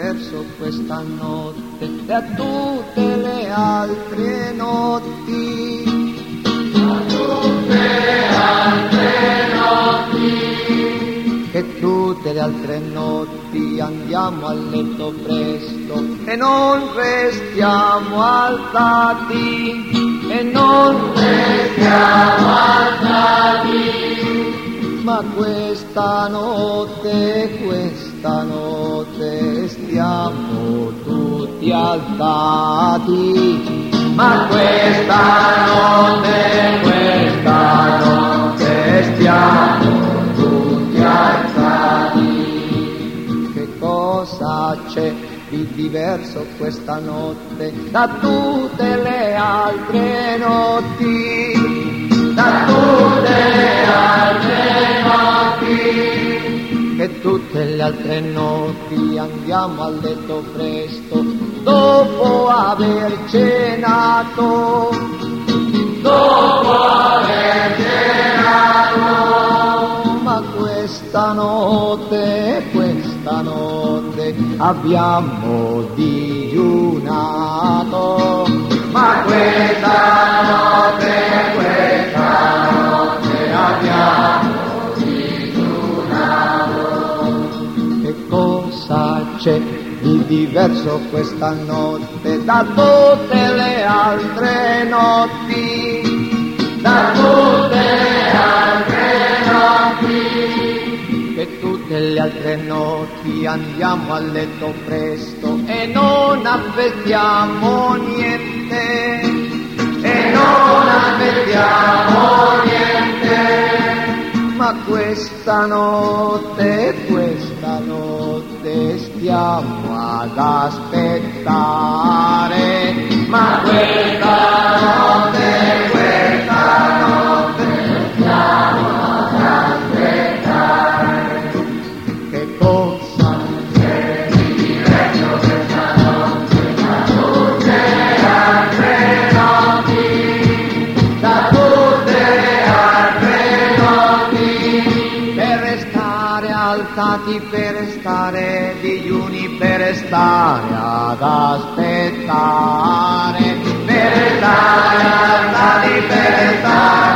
diverso questa notte da tutte le altre notti. Da tutte le altre notti. Che tutte le altre notti andiamo a letto presto e non restiamo alzati, e non restiamo alzati. Ma questa notte stiamo tutti alzati. Ma questa notte stiamo tutti alzati. Che cosa c'è di diverso questa notte da tutte le altre notti? Da tutte le altre notti. Che tutte le altre notti andiamo a letto presto dopo aver cenato. Dopo aver cenato. Ma questa notte abbiamo digiunato. Ma questa notte abbiamo digiunato. Che cosa c'è di diverso questa notte da tutte le altre notti? Da tutte le altre notti. Che tutte le altre notti andiamo a letto presto e non aspettiamo niente, e non aspettiamo niente. Ma questa notte stiamo ad aspettare. Ma questa notte stiamo ad aspettare. Che cosa c'è di diverso questa notte da tutte le altre notti? Da tutte le altre notti. Per restare alzati, per restare digiuni, per restare ad aspettare. Per restare alzati, per restare